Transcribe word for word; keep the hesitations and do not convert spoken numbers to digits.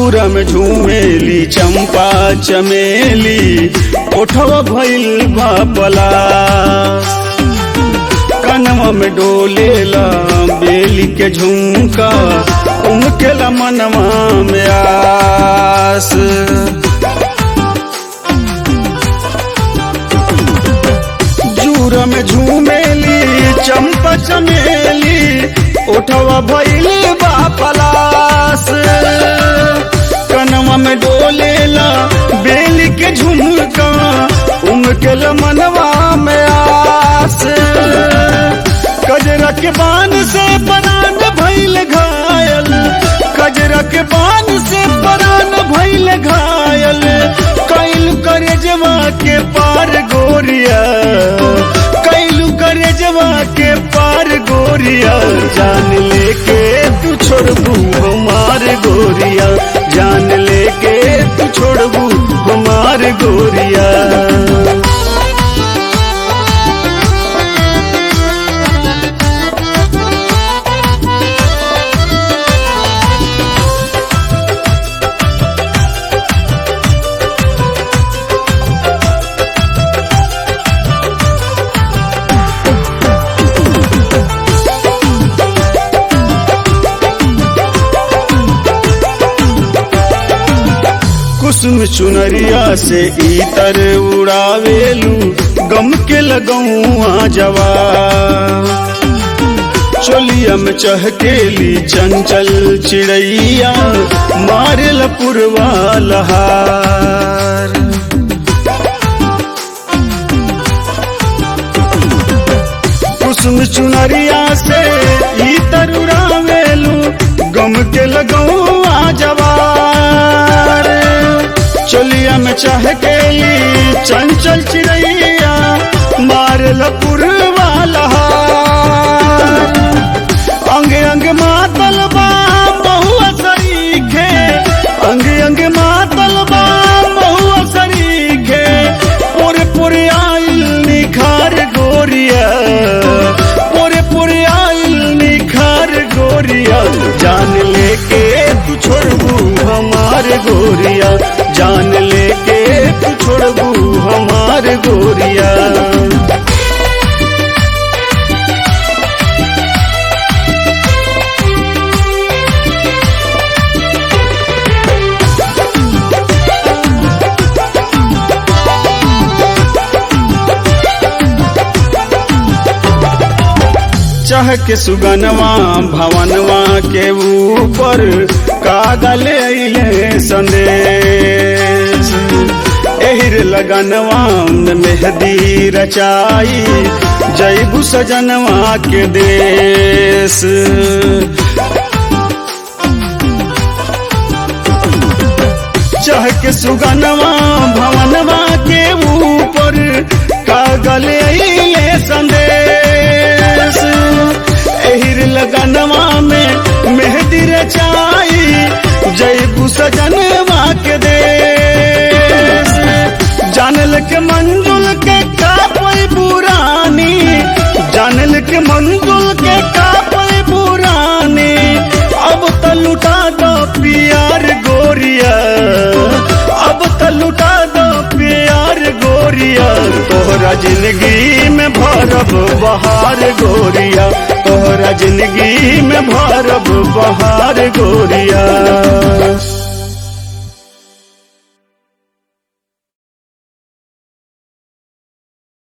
जूरा में झूमेली चंपा चमेली, ओठवा भइल बापला, कनवा में डोलेला बेली के झुमका, उमकेला मनवा में आस। जूरा में झूमेली चंपा चमेली, ओठवा भइल बापलास, कनवा में डोलेला बेली के झुमका, उमकेला मनवा में आस। कजरा के बान से परान भइल घायल, कजरा के बान से परान भइल घायल, कैलू करे जवा के पार गोरिया, कैलू करे जवा के पार गोरिया, जान लेके तू छोड़बू हमार गोरिया, जान लेके तू छोड़बू हमार गोरिया। कुसुम चुनरिया से इतर उड़ावेलू, गम के लगौआ जवा, चोलिया में चहकेली चंचल चिड़ैया, मारेल पुरवा लहार। कुसुम चुनरिया से इतर उड़ावेलू, गम के लगौआ जवार, चोलिया में चहकेली चंचल चिड़ैया, मारल पुरवा लहार। अंग अंग मातल बा बहुआ सरीखे, अंग अंग मातल बा बहुआ सरीखे, पुर पुर आइल निखार गोरिया, पुर पुर आइल निखार गोरिया, जान लेके तू छोड़बू हमार गोरिया, जान लेके तू छोड़बू हमार गोरिया। चह के सुगनवा भवनवा के ऊपर, कागल अइले संदेश, एहिर लगनवा में मेहंदी रचाई, जैबू सजनवा के देश। चह के सुगनवा भवनवा के ऊपर, कागल अइले संदेश, एहिर लगनवा में मेहंदी रचाई, जैबू सजनवा के देश। जानल के मंजुल के कापई पुरानी, जानल के मंजुल के कापई पुरानी, अब त लुटा दो प्यार गोरिया, अब त लुटा दो प्यार गोरिया, तोहरा जिंदगी में भरब बहार गोरिया, तोहरा जिंदगी में भरब बहार गोरिया।